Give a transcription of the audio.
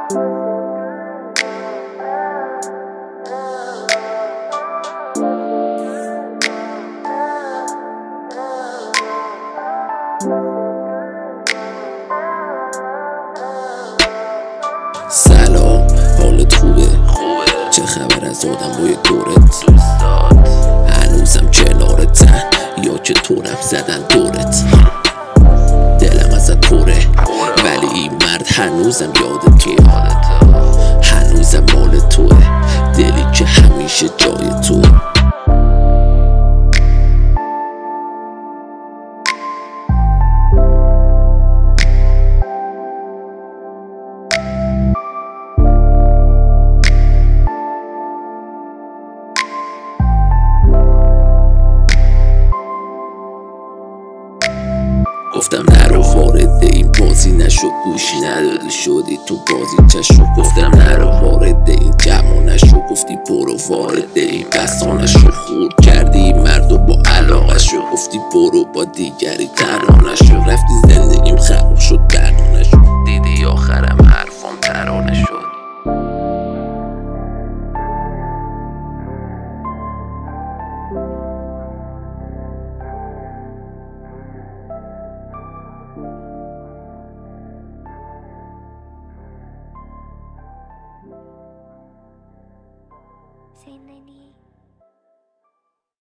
سلام، حالت خوبه؟ چه خبر از آدمای دورت؟ هنوزم کنارتن یا که تو رفت زدن دورت؟ دلم ازت پره ولی این مرد هنوزم یاد توه، هنوزم مال توه، دلی که همیشه جای توه. گفتم نرو وارد این بازی نشو، گوشی ندادی شدی تو بازی چشو. گفتم نرو وارد این جمع نشو، گفتی برو وارد این بسانشو. خورد کردی مردو با علاقه شو، گفتی برو با دیگری تنها